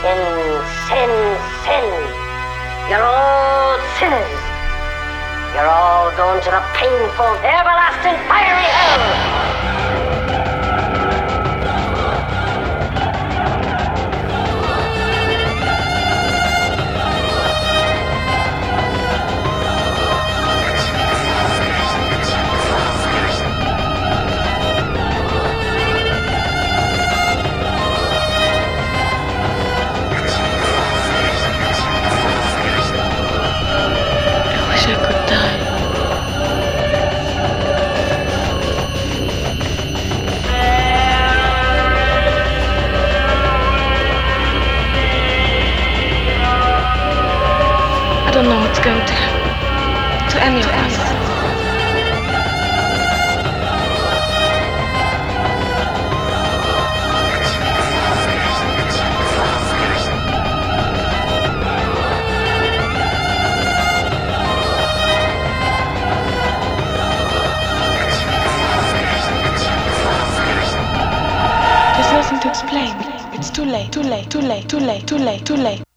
Sin. You're all sinners. You're all going to the painful, everlasting, fiery hell. I wish I could die. I don't know what's going to happen to any of us. There's nothing to explain. It's too late.